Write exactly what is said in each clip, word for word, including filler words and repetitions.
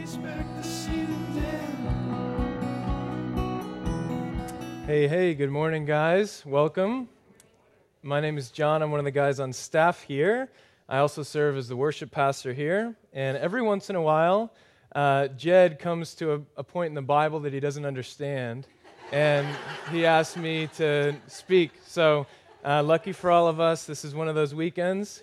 race back to see the dead. Hey, hey, good morning, guys. Welcome. My name is John. I'm one of the guys on staff here. I also serve as the worship pastor here. And every once in a while, uh, Jed comes to a, a point in the Bible that he doesn't understand, and he asks me to speak. So, uh, lucky for all of us, this is one of those weekends.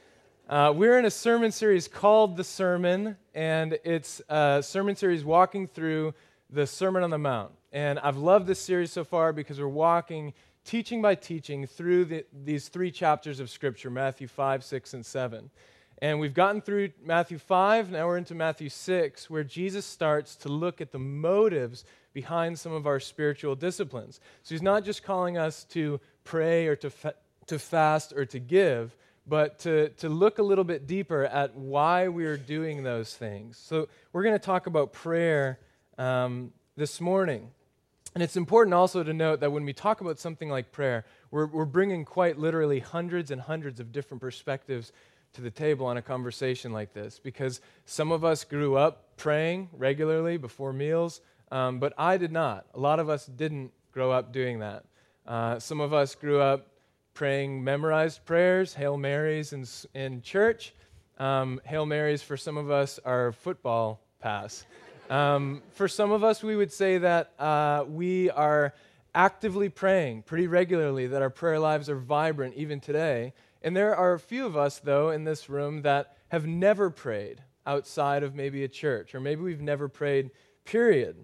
Uh, we're in a sermon series called The Sermon, and it's a sermon series walking through the Sermon on the Mount. And I've loved this series so far because we're walking, teaching by teaching, through the, these three chapters of Scripture, Matthew five, six, and seven. And we've gotten through Matthew five, now we're into Matthew six, where Jesus starts to look at the motives behind some of our spiritual disciplines. So he's not just calling us to pray or to, fa- to fast or to give, but to, to look a little bit deeper at why we're doing those things. So we're going to talk about prayer um, this morning. And it's important also to note that when we talk about something like prayer, we're, we're bringing quite literally hundreds and hundreds of different perspectives to the table on a conversation like this, because some of us grew up praying regularly before meals, um, but I did not. A lot of us didn't grow up doing that. Uh, some of us grew up praying memorized prayers, Hail Marys in, in church. Um, Hail Marys for some of us are football pass. Um, for some of us, we would say that uh, we are actively praying pretty regularly, that our prayer lives are vibrant even today. And there are a few of us, though, in this room that have never prayed outside of maybe a church, or maybe we've never prayed, period.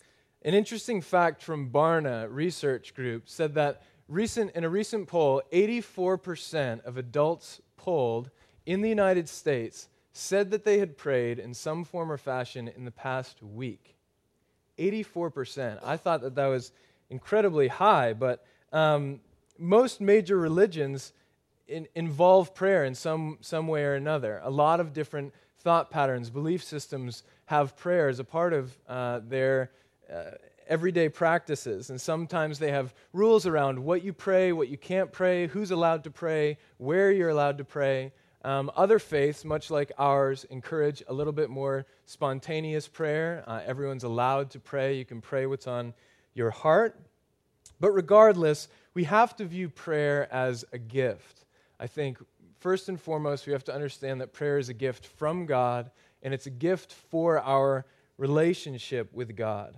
An interesting fact from Barna Research Group said that recent in a recent poll, eighty-four percent of adults polled in the United States said that they had prayed in some form or fashion in the past week. eighty-four percent. I thought that that was incredibly high, but um, most major religions in, involve prayer in some, some way or another. A lot of different thought patterns, belief systems have prayer as a part of uh, their uh, everyday practices, and sometimes they have rules around what you pray, what you can't pray, who's allowed to pray, where you're allowed to pray. Um, other faiths, much like ours, encourage a little bit more spontaneous prayer. Uh, everyone's allowed to pray. You can pray what's on your heart. But regardless, we have to view prayer as a gift. I think first and foremost, we have to understand that prayer is a gift from God, and it's a gift for our relationship with God.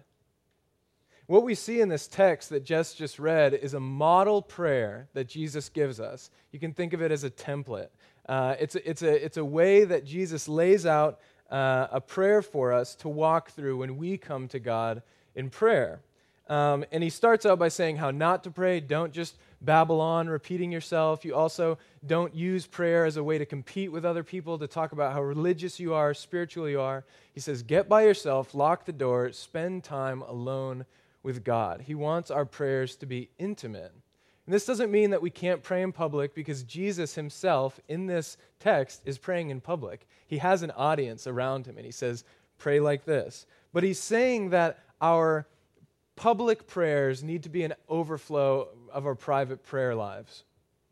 What we see in this text that Jess just read is a model prayer that Jesus gives us. You can think of it as a template. Uh, it's, a, it's, a, it's a way that Jesus lays out uh, a prayer for us to walk through when we come to God in prayer. Um, and he starts out by saying how not to pray. Don't just babble on, repeating yourself. You also don't use prayer as a way to compete with other people, to talk about how religious you are, spiritual you are. He says, get by yourself, lock the door, spend time alone with God. He wants our prayers to be intimate. And this doesn't mean that we can't pray in public, because Jesus himself in this text is praying in public. He has an audience around him, and he says, pray like this. But he's saying that our public prayers need to be an overflow of our private prayer lives.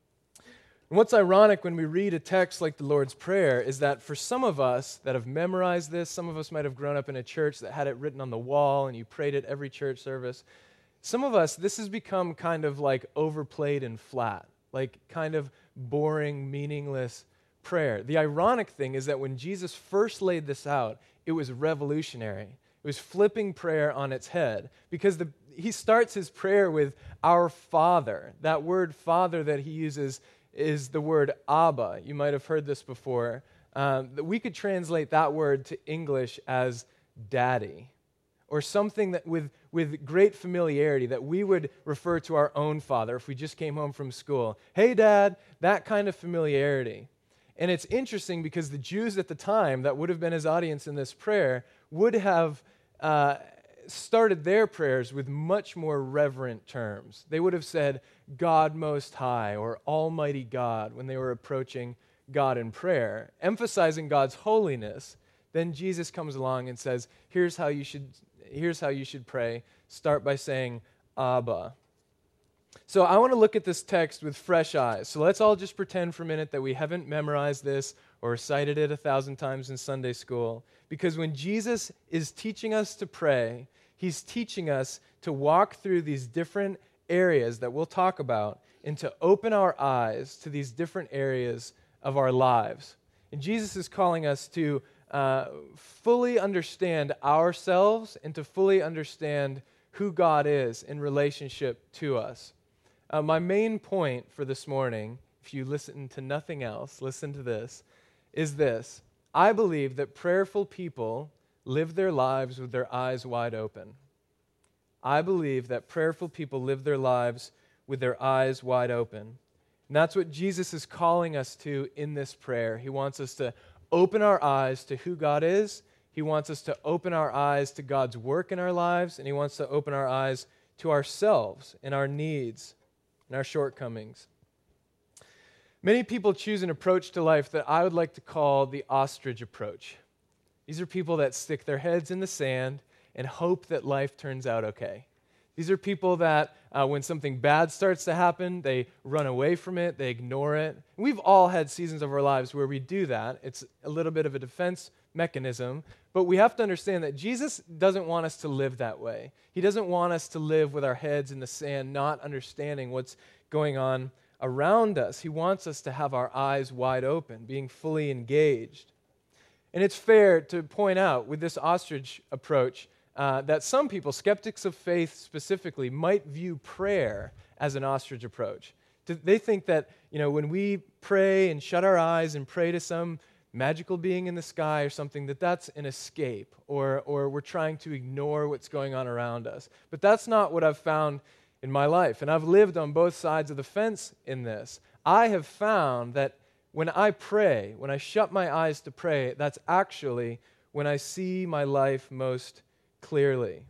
And what's ironic when we read a text like the Lord's Prayer is that for some of us that have memorized this, some of us might have grown up in a church that had it written on the wall and you prayed it every church service. Some of us, this has become kind of like overplayed and flat, like kind of boring, meaningless prayer. The ironic thing is that when Jesus first laid this out, it was revolutionary. It was flipping prayer on its head, because the, he starts his prayer with our Father. That word Father that he uses is the word Abba. You might have heard this before. Um, we could translate that word to English as daddy, or something that with, with great familiarity that we would refer to our own father if we just came home from school. Hey, Dad, that kind of familiarity. And it's interesting because the Jews at the time that would have been his audience in this prayer would have uh, started their prayers with much more reverent terms. They would have said, God Most High, or Almighty God, when they were approaching God in prayer, emphasizing God's holiness. Then Jesus comes along and says, here's how you should Here's how you should pray. Start by saying, Abba. So I want to look at this text with fresh eyes. So let's all just pretend for a minute that we haven't memorized this or recited it a thousand times in Sunday school. Because when Jesus is teaching us to pray, he's teaching us to walk through these different areas that we'll talk about and to open our eyes to these different areas of our lives. And Jesus is calling us to uh, fully understand ourselves and to fully understand who God is in relationship to us. Uh, my main point for this morning, if you listen to nothing else, listen to this, is this. I believe that prayerful people live their lives with their eyes wide open. I believe that prayerful people live their lives with their eyes wide open. And that's what Jesus is calling us to in this prayer. He wants us to open our eyes to who God is. He wants us to open our eyes to God's work in our lives, and he wants to open our eyes to ourselves and our needs and our shortcomings. Many people choose an approach to life that I would like to call the ostrich approach. These are people that stick their heads in the sand and hope that life turns out okay. These are people that uh, when something bad starts to happen, they run away from it, they ignore it. We've all had seasons of our lives where we do that. It's a little bit of a defense mechanism, but we have to understand that Jesus doesn't want us to live that way. He doesn't want us to live with our heads in the sand, not understanding what's going on around us. He wants us to have our eyes wide open, being fully engaged. And it's fair to point out with this ostrich approach uh, that some people, skeptics of faith specifically, might view prayer as an ostrich approach. They think that, you know, when we pray and shut our eyes and pray to some magical being in the sky or something, that that's an escape, or or we're trying to ignore what's going on around us. But that's not what I've found in my life, and I've lived on both sides of the fence in this. I have found that when I pray, when I shut my eyes to pray, that's actually when I see my life most clearly.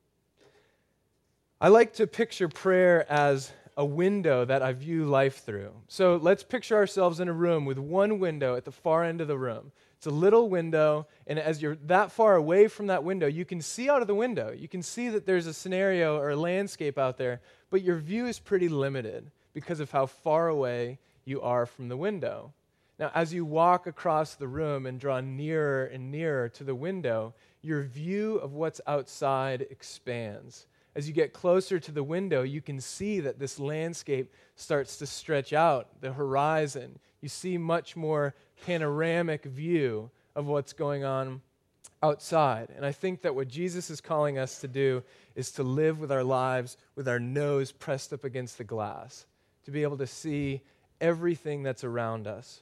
I like to picture prayer as a window that I view life through. So let's picture ourselves in a room with one window at the far end of the room. It's a little window, and as you're that far away from that window, you can see out of the window. You can see that there's a scenario or a landscape out there, but your view is pretty limited because of how far away you are from the window. Now, as you walk across the room and draw nearer and nearer to the window, your view of what's outside expands. As you get closer to the window, you can see that this landscape starts to stretch out, the horizon. You see much more panoramic view of what's going on outside. And I think that what Jesus is calling us to do is to live with our lives with our nose pressed up against the glass, to be able to see everything that's around us.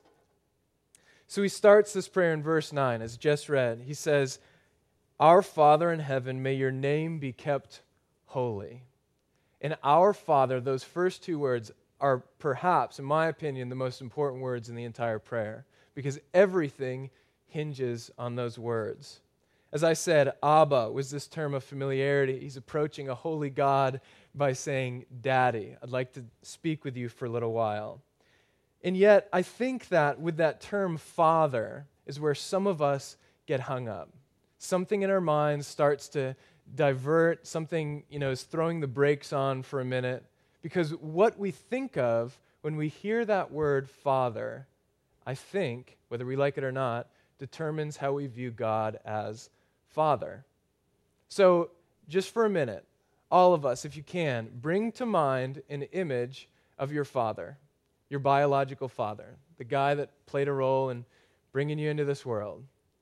So he starts this prayer in verse nine, as just read. He says, "Our Father in heaven, may your name be kept holy." And our Father, those first two words are perhaps, in my opinion, the most important words in the entire prayer, because everything hinges on those words. As I said, Abba was this term of familiarity. He's approaching a holy God by saying, Daddy, I'd like to speak with you for a little while. And yet, I think that with that term Father is where some of us get hung up. Something in our minds starts to divert, something, you know, is throwing the brakes on for a minute, because what we think of when we hear that word Father, I think, whether we like it or not, determines how we view God as Father. So, just for a minute, all of us, if you can, bring to mind an image of your father, your biological father, the guy that played a role in bringing you into this world.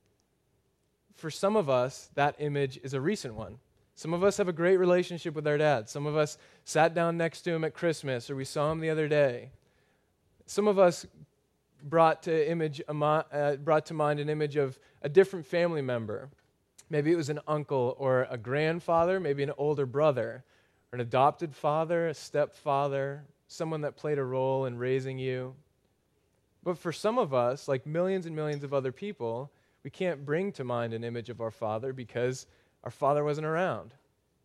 For some of us, that image is a recent one. Some of us have a great relationship with our dad. Some of us sat down next to him at Christmas, or we saw him the other day. Some of us brought to image uh, brought to mind an image of a different family member. Maybe it was an uncle or a grandfather, maybe an older brother, or an adopted father, a stepfather, someone that played a role in raising you. But for some of us, like millions and millions of other people, we can't bring to mind an image of our father because our father wasn't around.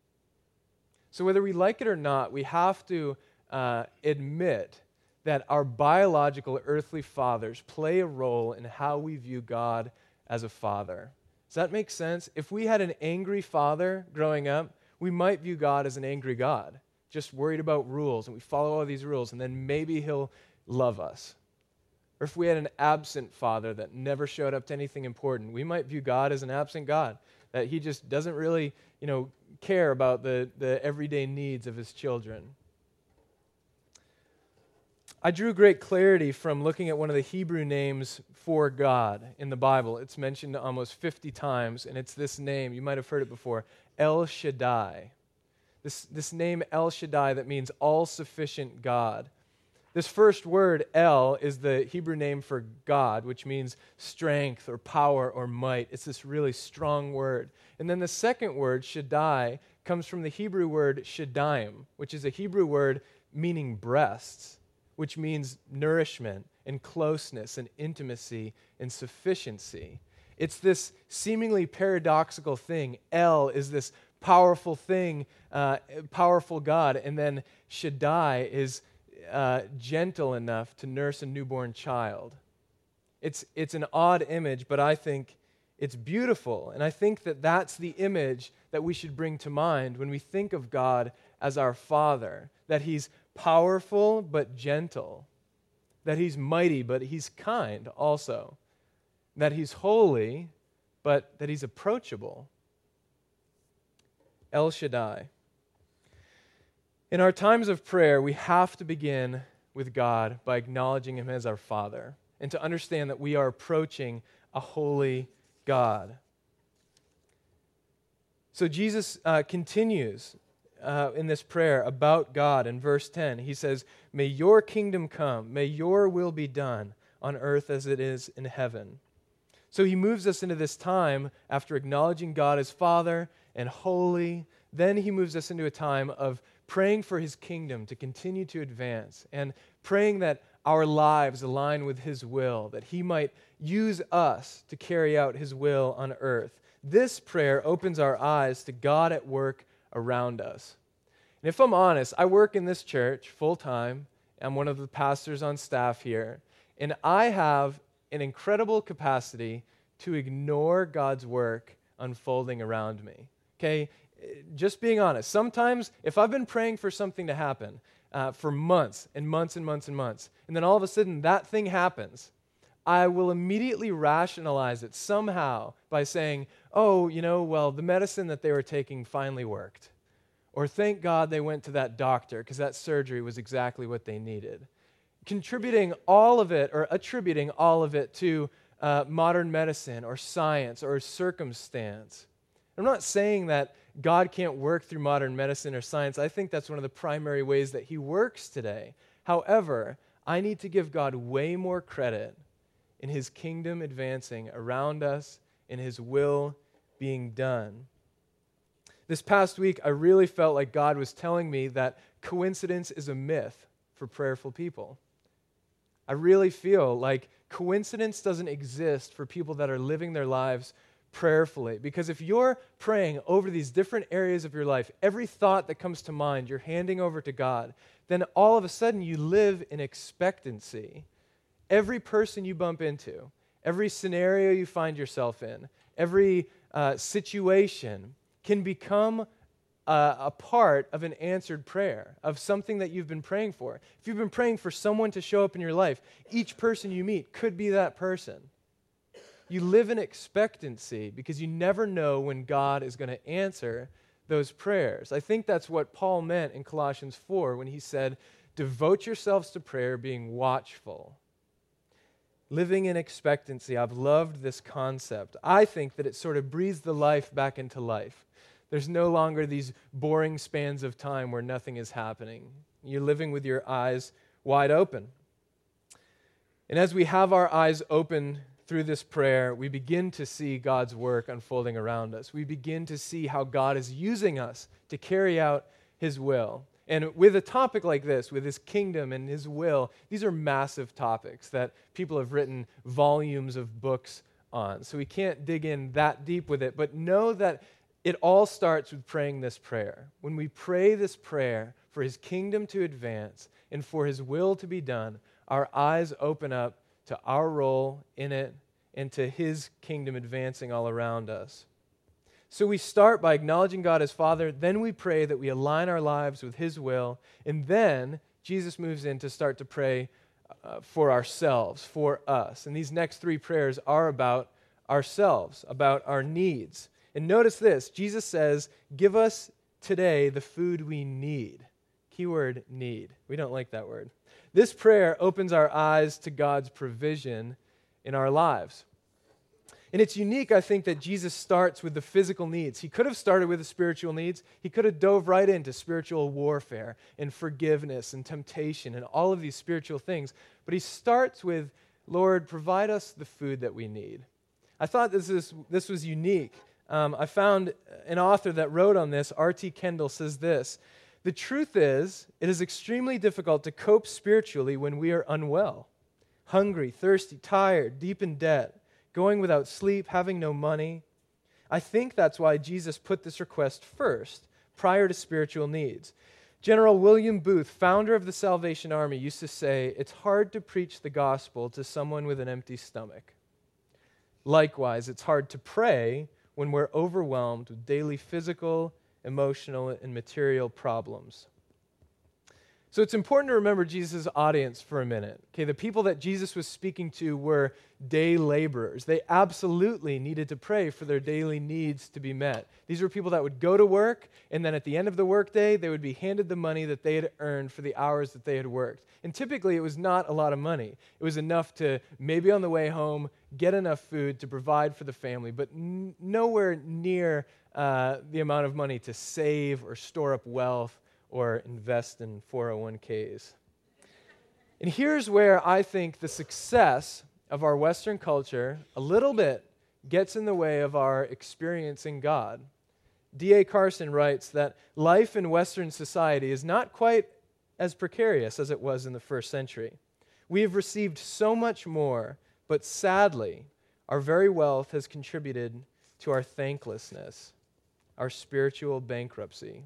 So whether we like it or not, we have to uh, admit that our biological earthly fathers play a role in how we view God as a father. Does that make sense? If we had an angry father growing up, we might view God as an angry God, just worried about rules, and we follow all these rules, and then maybe he'll love us. Or if we had an absent father that never showed up to anything important, we might view God as an absent God, that he just doesn't really, you know, care about the, the everyday needs of his children. I drew great clarity from looking at one of the Hebrew names for God in the Bible. It's mentioned almost fifty times, and it's this name. You might have heard it before, El Shaddai. This, this name El Shaddai that means all-sufficient God. This first word, El, is the Hebrew name for God, which means strength or power or might. It's this really strong word. And then the second word, Shaddai, comes from the Hebrew word Shaddayim, which is a Hebrew word meaning breasts, which means nourishment and closeness and intimacy and sufficiency. It's this seemingly paradoxical thing. El is this powerful thing, uh, powerful God, and then Shaddai is Uh, gentle enough to nurse a newborn child. It's, it's an odd image, but I think it's beautiful. And I think that that's the image that we should bring to mind when we think of God as our Father, that he's powerful but gentle, that he's mighty but he's kind also, that he's holy but that he's approachable. El Shaddai. In our times of prayer, we have to begin with God by acknowledging him as our Father and to understand that we are approaching a holy God. So Jesus uh, continues uh, in this prayer about God in verse ten. He says, "May your kingdom come, may your will be done on earth as it is in heaven." So he moves us into this time after acknowledging God as Father and holy. Then he moves us into a time of praying for his kingdom to continue to advance and praying that our lives align with his will, that he might use us to carry out his will on earth. This prayer opens our eyes to God at work around us. And if I'm honest, I work in this church full-time. I'm one of the pastors on staff here, and I have an incredible capacity to ignore God's work unfolding around me. Okay? Just being honest, sometimes if I've been praying for something to happen uh, for months and months and months and months, and then all of a sudden that thing happens, I will immediately rationalize it somehow by saying, oh, you know, well, the medicine that they were taking finally worked. Or thank God they went to that doctor because that surgery was exactly what they needed. Contributing all of it or attributing all of it to uh, modern medicine or science or circumstance. I'm not saying that God can't work through modern medicine or science. I think that's one of the primary ways that he works today. However, I need to give God way more credit in his kingdom advancing around us, in his will being done. This past week, I really felt like God was telling me that coincidence is a myth for prayerful people. I really feel like coincidence doesn't exist for people that are living their lives prayerfully. Because if you're praying over these different areas of your life, every thought that comes to mind, you're handing over to God, then all of a sudden you live in expectancy. Every person you bump into, every scenario you find yourself in, every uh, situation can become uh, a part of an answered prayer, of something that you've been praying for. If you've been praying for someone to show up in your life, each person you meet could be that person. You live in expectancy because you never know when God is going to answer those prayers. I think that's what Paul meant in Colossians four when he said, devote yourselves to prayer, being watchful. Living in expectancy. I've loved this concept. I think that it sort of breathes the life back into life. There's no longer these boring spans of time where nothing is happening. You're living with your eyes wide open. And as we have our eyes open through this prayer, we begin to see God's work unfolding around us. We begin to see how God is using us to carry out his will. And with a topic like this, with his kingdom and his will, these are massive topics that people have written volumes of books on. So we can't dig in that deep with it, but know that it all starts with praying this prayer. When we pray this prayer for his kingdom to advance and for his will to be done, our eyes open up to our role in it and to his kingdom advancing all around us. So we start by acknowledging God as Father, then we pray that we align our lives with his will, and then Jesus moves in to start to pray uh, for ourselves, for us. And these next three prayers are about ourselves, about our needs. And notice this, Jesus says, give us today the food we need. Keyword need. We don't like that word. This prayer opens our eyes to God's provision in our lives. And it's unique, I think, that Jesus starts with the physical needs. He could have started with the spiritual needs. He could have dove right into spiritual warfare and forgiveness and temptation and all of these spiritual things. But he starts with, Lord, provide us the food that we need. I thought this, is, this was unique. Um, I found an author that wrote on this, R T Kendall, says this, the truth is, it is extremely difficult to cope spiritually when we are unwell, hungry, thirsty, tired, deep in debt, going without sleep, having no money. I think that's why Jesus put this request first, prior to spiritual needs. General William Booth, founder of the Salvation Army, used to say, it's hard to preach the gospel to someone with an empty stomach. Likewise, it's hard to pray when we're overwhelmed with daily physical, emotional, and material problems. So it's important to remember Jesus' audience for a minute. Okay, the people that Jesus was speaking to were day laborers. They absolutely needed to pray for their daily needs to be met. These were people that would go to work, and then at the end of the workday, they would be handed the money that they had earned for the hours that they had worked. And typically, it was not a lot of money. It was enough to, maybe on the way home, get enough food to provide for the family, but n- nowhere near uh, the amount of money to save or store up wealth or invest in four oh one k's. And here's where I think the success of our Western culture a little bit gets in the way of our experiencing God. D A Carson writes that life in Western society is not quite as precarious as it was in the first century. We have received so much more, but sadly, our very wealth has contributed to our thanklessness, our spiritual bankruptcy.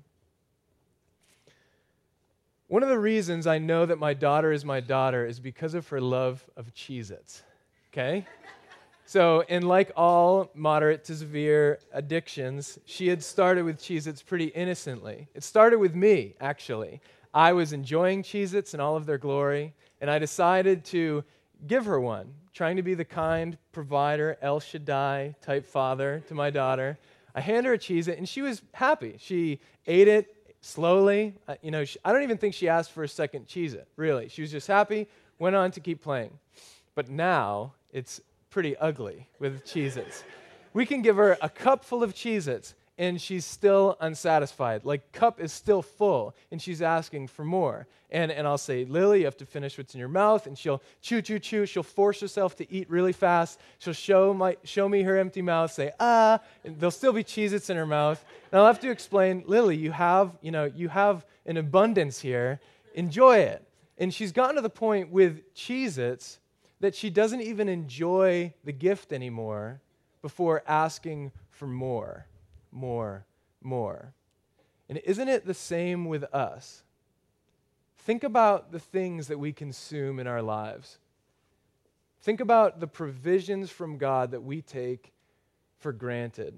One of the reasons I know that my daughter is my daughter is because of her love of Cheez-Its, okay? So, in like all moderate to severe addictions, she had started with Cheez-Its pretty innocently. It started with me, actually. I was enjoying Cheez-Its in all of their glory, and I decided to give her one, trying to be the kind provider, El Shaddai type father to my daughter. I handed her a Cheez-It, and she was happy. She ate it slowly. Uh, you know, she, I don't even think she asked for a second Cheez-It, really. She was just happy, went on to keep playing. But now, it's pretty ugly with Cheez-Its. We can give her a cup full of Cheez-Its, and she's still unsatisfied. Like, cup is still full, and she's asking for more. And and I'll say, Lily, you have to finish what's in your mouth, and she'll chew, chew, chew. She'll force herself to eat really fast. She'll show my show me her empty mouth, say, ah, and there'll still be Cheez-Its in her mouth. And I'll have to explain, Lily, you have, you know, you have an abundance here. Enjoy it. And she's gotten to the point with Cheez-Its that she doesn't even enjoy the gift anymore before asking for more. More, more. And isn't it the same with us? Think about the things that we consume in our lives. Think about the provisions from God that we take for granted.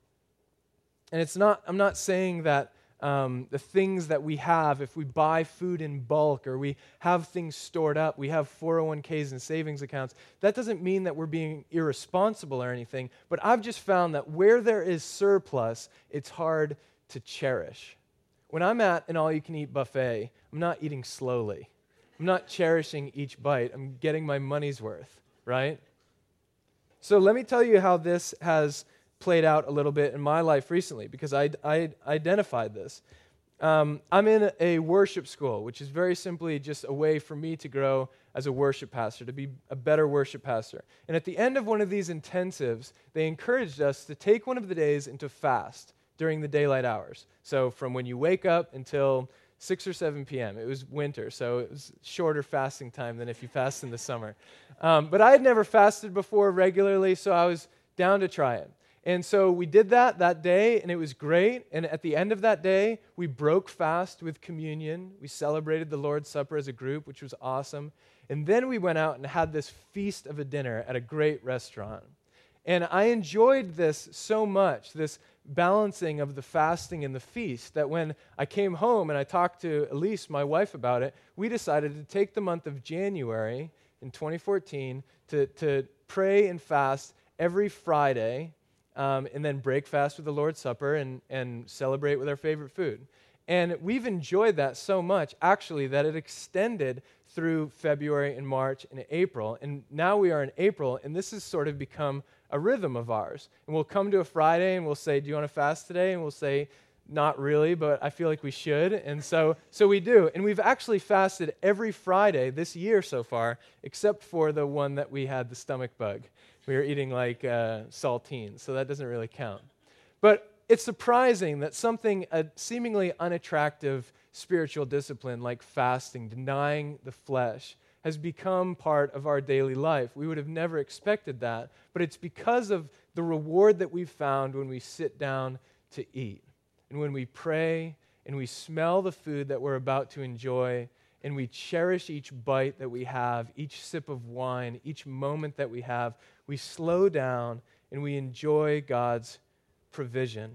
And it's not, I'm not saying that um, the things that we have, if we buy food in bulk or we have things stored up, we have four oh one k's and savings accounts, that doesn't mean that we're being irresponsible or anything. But I've just found that where there is surplus, it's hard to cherish. When I'm at an all-you-can-eat buffet, I'm not eating slowly. I'm not cherishing each bite. I'm getting my money's worth, right? So let me tell you how this has played out a little bit in my life recently, because I, I identified this. Um, I'm in a worship school, which is very simply just a way for me to grow as a worship pastor, to be a better worship pastor. And at the end of one of these intensives, they encouraged us to take one of the days and to fast during the daylight hours. So from when you wake up until six or seven p.m. It was winter, so it was shorter fasting time than if you fast in the summer. Um, but I had never fasted before regularly, so I was down to try it. And so we did that that day, and it was great. And at the end of that day, we broke fast with communion. We celebrated the Lord's Supper as a group, which was awesome. And then we went out and had this feast of a dinner at a great restaurant. And I enjoyed this so much, this balancing of the fasting and the feast, that when I came home and I talked to Elise, my wife, about it, we decided to take the month of January in twenty fourteen to, to pray and fast every Friday, um, and then break fast with the Lord's Supper and, and celebrate with our favorite food. And we've enjoyed that so much, actually, that it extended through February and March and April. And now we are in April, and this has sort of become a rhythm of ours. And we'll come to a Friday, and we'll say, do you want to fast today? And we'll say, not really, but I feel like we should. And so so we do. And we've actually fasted every Friday this year so far, except for the one that we had the stomach bug. We were eating like uh, saltines, so that doesn't really count. But it's surprising that something, a seemingly unattractive spiritual discipline like fasting, denying the flesh, has become part of our daily life. We would have never expected that, but it's because of the reward that we've found when we sit down to eat, and when we pray, and we smell the food that we're about to enjoy, and we cherish each bite that we have, each sip of wine, each moment that we have. We slow down, and we enjoy God's provision.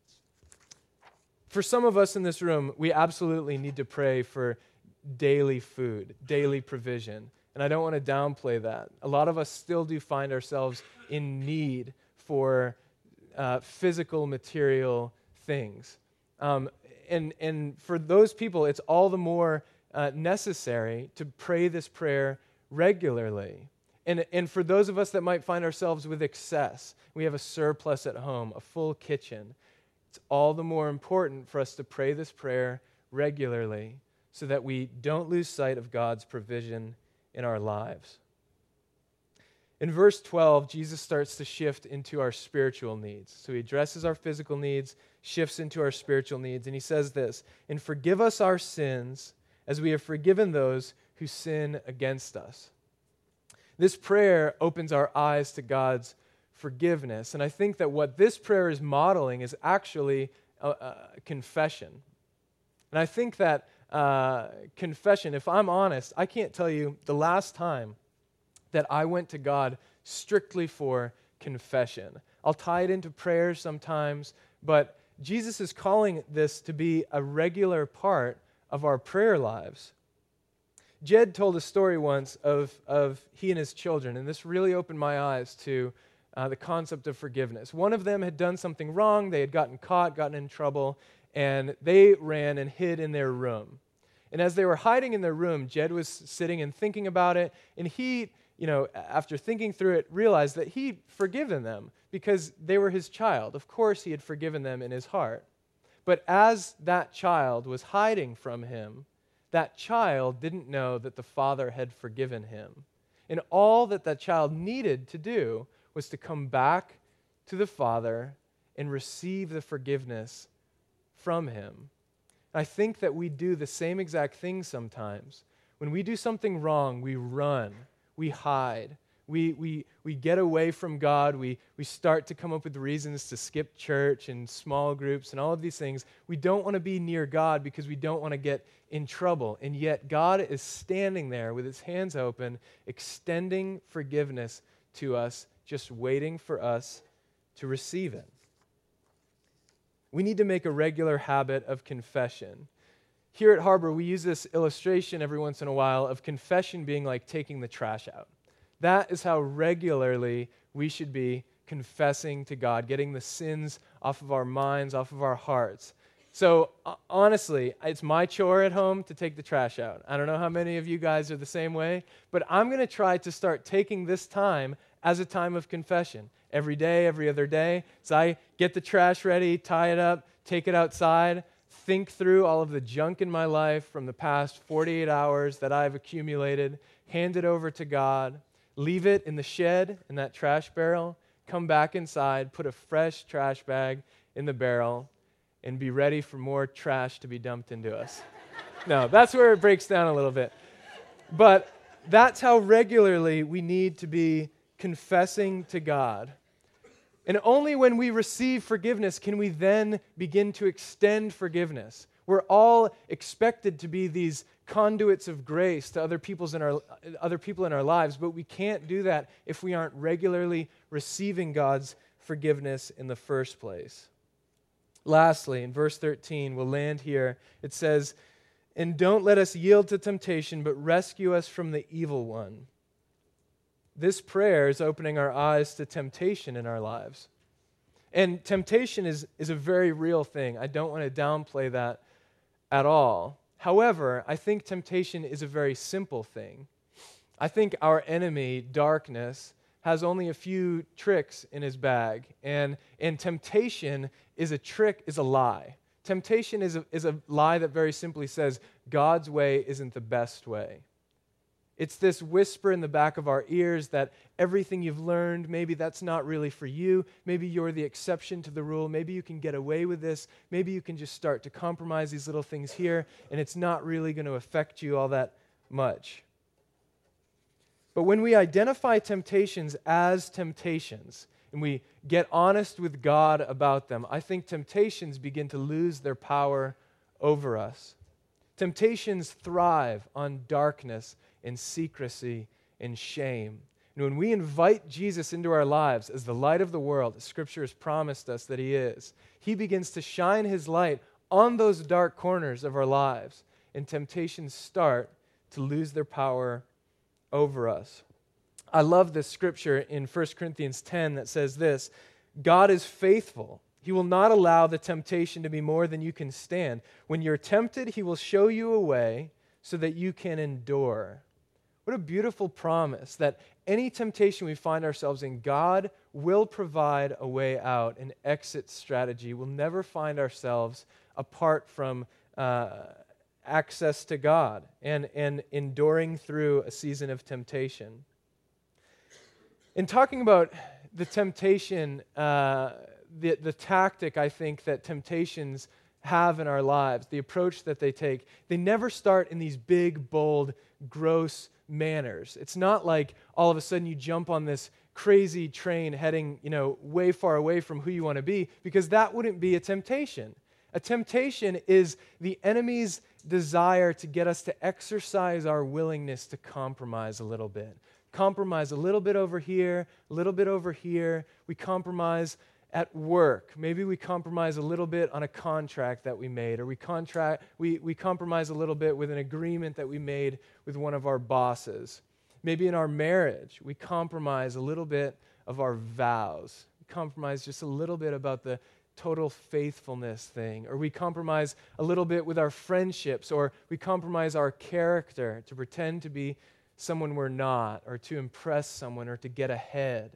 For some of us in this room, we absolutely need to pray for daily food, daily provision. And I don't want to downplay that. A lot of us still do find ourselves in need for uh, physical, material things. Um, and, and for those people, it's all the more uh, necessary to pray this prayer regularly. And, and for those of us that might find ourselves with excess, we have a surplus at home, a full kitchen, it's all the more important for us to pray this prayer regularly so that we don't lose sight of God's provision in our lives. In verse twelve, Jesus starts to shift into our spiritual needs. So he addresses our physical needs, shifts into our spiritual needs, and he says this, "And forgive us our sins as we have forgiven those who sin against us." This prayer opens our eyes to God's forgiveness. And I think that what this prayer is modeling is actually a, a confession. And I think that uh, confession, if I'm honest, I can't tell you the last time that I went to God strictly for confession. I'll tie it into prayers sometimes, but Jesus is calling this to be a regular part of our prayer lives. Jed told a story once of, of he and his children, and this really opened my eyes to uh, the concept of forgiveness. One of them had done something wrong, they had gotten caught, gotten in trouble, and they ran and hid in their room. And as they were hiding in their room, Jed was sitting and thinking about it, and he, you know, after thinking through it, realized that he'd forgiven them because they were his child. Of course, he had forgiven them in his heart. But as that child was hiding from him, that child didn't know that the Father had forgiven him. And all that that child needed to do was to come back to the Father and receive the forgiveness from him. I think that we do the same exact thing sometimes. When we do something wrong, we run, we hide, we we we get away from God, we, we start to come up with reasons to skip church and small groups and all of these things. We don't want to be near God because we don't want to get in trouble. And yet God is standing there with his hands open, extending forgiveness to us, just waiting for us to receive it. We need to make a regular habit of confession. Here at Harbor, we use this illustration every once in a while of confession being like taking the trash out. That is how regularly we should be confessing to God, getting the sins off of our minds, off of our hearts. So uh, honestly, it's my chore at home to take the trash out. I don't know how many of you guys are the same way, but I'm going to try to start taking this time as a time of confession. Every day, every other day. So I get the trash ready, tie it up, take it outside, think through all of the junk in my life from the past forty-eight hours that I've accumulated, hand it over to God, leave it in the shed, in that trash barrel, come back inside, put a fresh trash bag in the barrel, and be ready for more trash to be dumped into us. No, that's where it breaks down a little bit. But that's how regularly we need to be confessing to God. And only when we receive forgiveness can we then begin to extend forgiveness. We're all expected to be these conduits of grace to other people's in our other people in our lives, but we can't do that if we aren't regularly receiving God's forgiveness in the first place. Lastly, in verse thirteen, we'll land here. It says, "And don't let us yield to temptation, but rescue us from the evil one." This prayer is opening our eyes to temptation in our lives. And temptation is, is a very real thing. I don't want to downplay that at all. However, I think temptation is a very simple thing. I think our enemy, darkness, has only a few tricks in his bag. And, and temptation is a trick, is a lie. Temptation is a, is a lie that very simply says, God's way isn't the best way. It's this whisper in the back of our ears that everything you've learned, maybe that's not really for you. Maybe you're the exception to the rule. Maybe you can get away with this. Maybe you can just start to compromise these little things here, and it's not really going to affect you all that much. But when we identify temptations as temptations, and we get honest with God about them, I think temptations begin to lose their power over us. Temptations thrive on darkness and secrecy and shame. And when we invite Jesus into our lives as the light of the world, as Scripture has promised us that he is, he begins to shine his light on those dark corners of our lives, and temptations start to lose their power over us. I love this scripture in First Corinthians ten that says this, "God is faithful. He will not allow the temptation to be more than you can stand. When you're tempted, he will show you a way so that you can endure." What a beautiful promise that any temptation we find ourselves in, God will provide a way out, an exit strategy. We'll never find ourselves apart from uh, access to God and, and enduring through a season of temptation. In talking about the temptation, uh, the, the tactic I think that temptations have in our lives, the approach that they take, they never start in these big, bold, gross manners. It's not like all of a sudden you jump on this crazy train heading, you know, way far away from who you want to be, because that wouldn't be a temptation. A temptation is the enemy's desire to get us to exercise our willingness to compromise a little bit. Compromise a little bit over here, a little bit over here. We compromise at work. Maybe we compromise a little bit on a contract that we made, or we contract we, we compromise a little bit with an agreement that we made with one of our bosses. Maybe in our marriage, we compromise a little bit of our vows. We compromise just a little bit about the total faithfulness thing, or we compromise a little bit with our friendships, or we compromise our character to pretend to be someone we're not, or to impress someone, or to get ahead.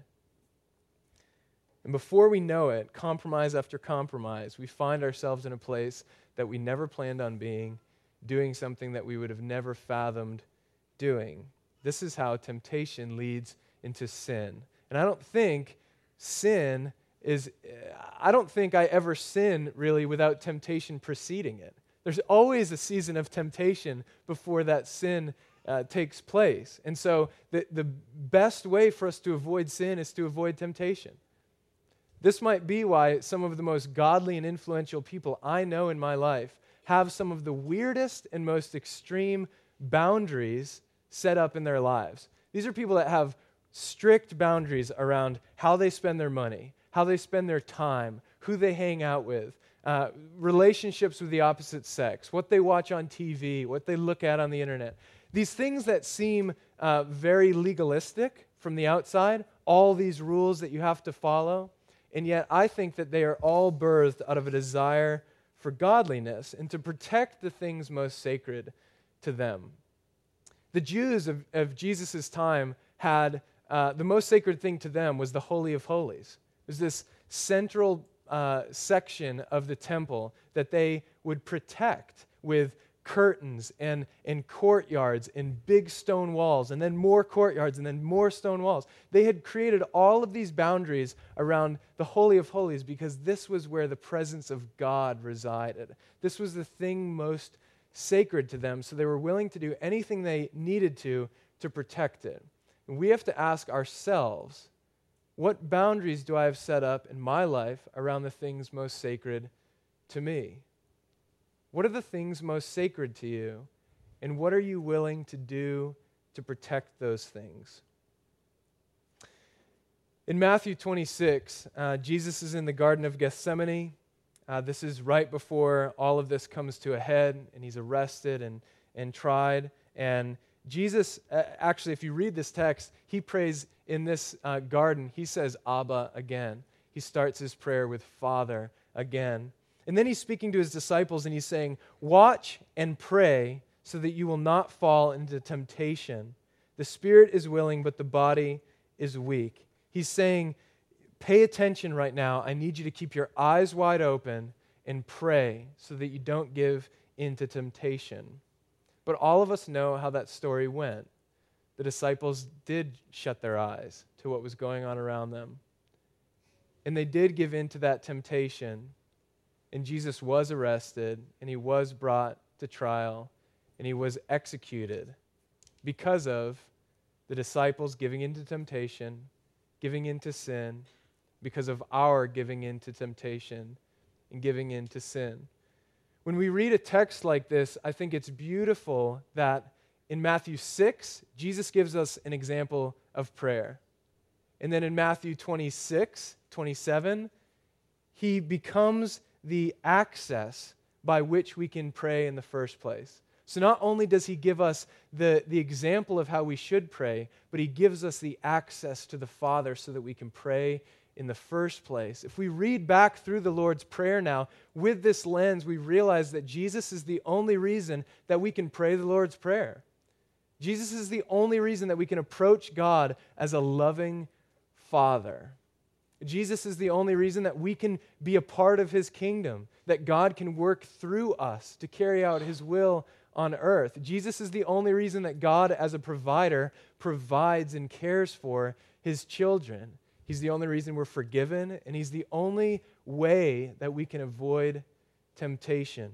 And before we know it, compromise after compromise, we find ourselves in a place that we never planned on being, doing something that we would have never fathomed doing. This is how temptation leads into sin. And I don't think sin is, I don't think I ever sin really without temptation preceding it. There's always a season of temptation before that sin uh, takes place. And so the, the best way for us to avoid sin is to avoid temptation. This might be why some of the most godly and influential people I know in my life have some of the weirdest and most extreme boundaries set up in their lives. These are people that have strict boundaries around how they spend their money, how they spend their time, who they hang out with, uh, relationships with the opposite sex, what they watch on T V, what they look at on the internet. These things that seem uh, very legalistic from the outside, all these rules that you have to follow, and yet I think that they are all birthed out of a desire for godliness and to protect the things most sacred to them. The Jews of, of Jesus' time had, uh, the most sacred thing to them was the Holy of Holies. It was this central uh, section of the temple that they would protect with curtains and, and courtyards and big stone walls, and then more courtyards and then more stone walls. They had created all of these boundaries around the Holy of Holies because this was where the presence of God resided. This was the thing most sacred to them, so they were willing to do anything they needed to to protect it. And we have to ask ourselves, what boundaries do I have set up in my life around the things most sacred to me? What are the things most sacred to you? And what are you willing to do to protect those things? In Matthew twenty-six, uh, Jesus is in the Garden of Gethsemane. Uh, this is right before all of this comes to a head, and he's arrested and, and tried. And Jesus, uh, actually, if you read this text, he prays in this uh, garden, he says, Abba again. He starts his prayer with Father again. And then he's speaking to his disciples, and he's saying, watch and pray so that you will not fall into temptation. The spirit is willing, but the body is weak. He's saying, pay attention right now. I need you to keep your eyes wide open and pray so that you don't give into temptation. But all of us know how that story went. The disciples did shut their eyes to what was going on around them. And they did give in to that temptation. And Jesus was arrested, and he was brought to trial, and he was executed because of the disciples giving into temptation, giving into sin, because of our giving into temptation and giving into sin. When we read a text like this, I think it's beautiful that in Matthew six, Jesus gives us an example of prayer. And then in Matthew twenty-six, twenty-seven, he becomes the access by which we can pray in the first place. So not only does he give us the, the example of how we should pray, but he gives us the access to the Father so that we can pray in the first place. If we read back through the Lord's Prayer now, with this lens, we realize that Jesus is the only reason that we can pray the Lord's Prayer. Jesus is the only reason that we can approach God as a loving Father. Jesus is the only reason that we can be a part of his kingdom, that God can work through us to carry out his will on earth. Jesus is the only reason that God, as a provider, provides and cares for his children. He's the only reason we're forgiven, and he's the only way that we can avoid temptation.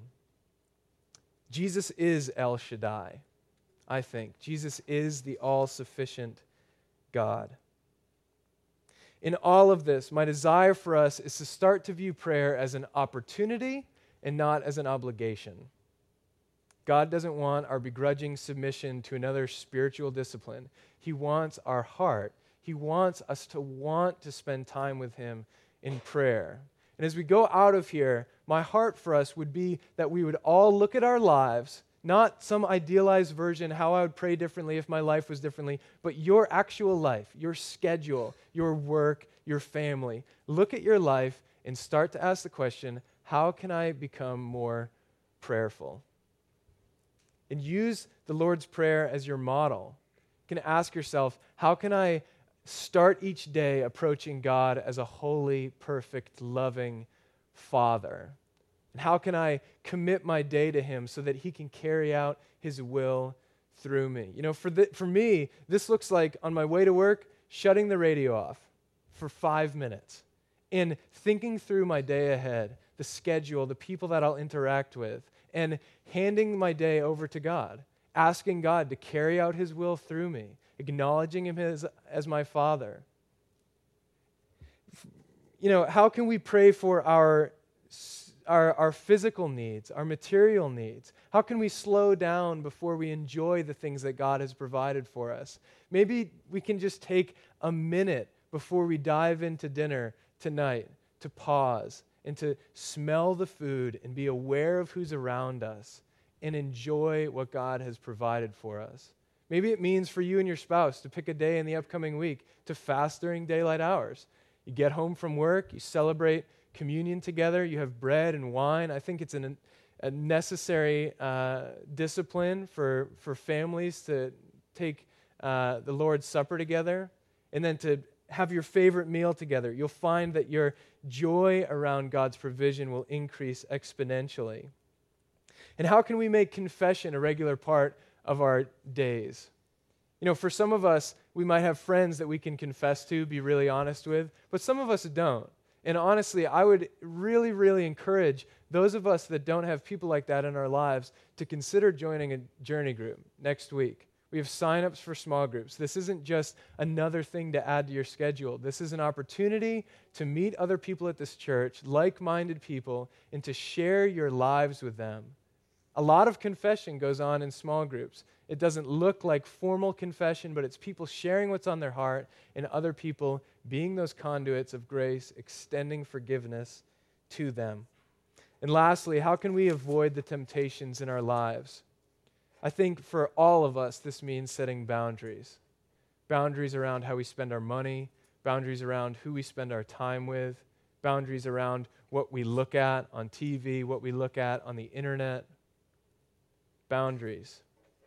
Jesus is El Shaddai, I think. Jesus is the all-sufficient God. In all of this, my desire for us is to start to view prayer as an opportunity and not as an obligation. God doesn't want our begrudging submission to another spiritual discipline. He wants our heart. He wants us to want to spend time with him in prayer. And as we go out of here, my heart for us would be that we would all look at our lives, not some idealized version, how I would pray differently if my life was differently, but your actual life, your schedule, your work, your family. Look at your life and start to ask the question, how can I become more prayerful? And use the Lord's Prayer as your model. You can ask yourself, how can I start each day approaching God as a holy, perfect, loving Father? And how can I commit my day to him so that he can carry out his will through me? You know, for the, for me, this looks like on my way to work, shutting the radio off for five minutes and thinking through my day ahead, the schedule, the people that I'll interact with, and handing my day over to God, asking God to carry out his will through me, acknowledging him as, as my Father. You know, how can we pray for our Our, our physical needs, our material needs? How can we slow down before we enjoy the things that God has provided for us? Maybe we can just take a minute before we dive into dinner tonight to pause and to smell the food and be aware of who's around us and enjoy what God has provided for us. Maybe it means for you and your spouse to pick a day in the upcoming week to fast during daylight hours. You get home from work, you celebrate communion together, you have bread and wine. I think it's an, a necessary uh, discipline for, for families to take uh, the Lord's Supper together and then to have your favorite meal together. You'll find that your joy around God's provision will increase exponentially. And how can we make confession a regular part of our days? You know, for some of us, we might have friends that we can confess to, be really honest with, but some of us don't. And honestly, I would really, really encourage those of us that don't have people like that in our lives to consider joining a journey group next week. We have sign-ups for small groups. This isn't just another thing to add to your schedule. This is an opportunity to meet other people at this church, like-minded people, and to share your lives with them A lot of confession goes on in small groups. It doesn't look like formal confession, but it's people sharing what's on their heart and other people being those conduits of grace, extending forgiveness to them. And lastly, how can we avoid the temptations in our lives? I think for all of us, this means setting boundaries. Boundaries around how we spend our money, boundaries around who we spend our time with, boundaries around what we look at on T V, what we look at on the internet. Boundaries.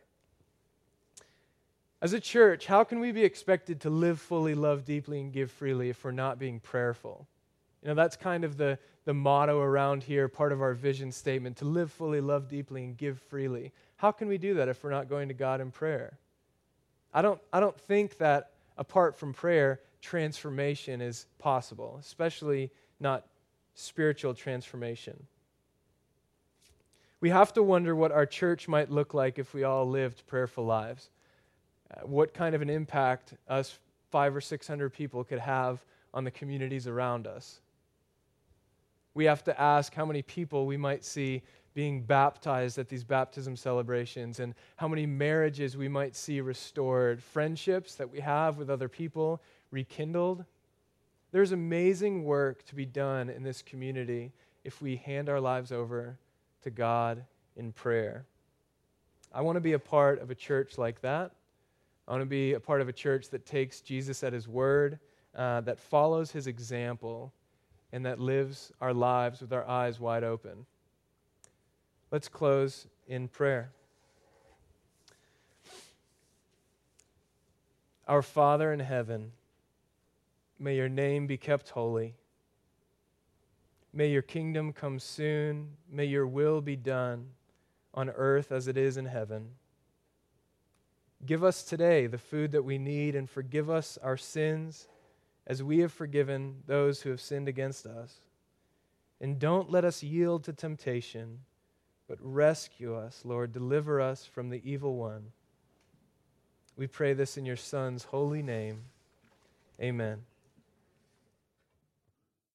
As a church, how can we be expected to live fully, love deeply, and give freely if we're not being prayerful? You know, that's kind of the, the motto around here, part of our vision statement, to live fully, love deeply, and give freely. How can we do that if we're not going to God in prayer? I don't, I don't think that apart from prayer, transformation is possible, especially not spiritual transformation. We have to wonder what our church might look like if we all lived prayerful lives. Uh, what kind of an impact us five or six hundred people could have on the communities around us. We have to ask how many people we might see being baptized at these baptism celebrations, and how many marriages we might see restored, friendships that we have with other people rekindled. There's amazing work to be done in this community if we hand our lives over to God in prayer. I want to be a part of a church like that. I want to be a part of a church that takes Jesus at his word, uh, that follows his example, and that lives our lives with our eyes wide open. Let's close in prayer. Our Father in heaven, may your name be kept holy. May your kingdom come soon. May your will be done on earth as it is in heaven. Give us today the food that we need, and forgive us our sins as we have forgiven those who have sinned against us. And don't let us yield to temptation, but rescue us, Lord. Deliver us from the evil one. We pray this in your Son's holy name. Amen.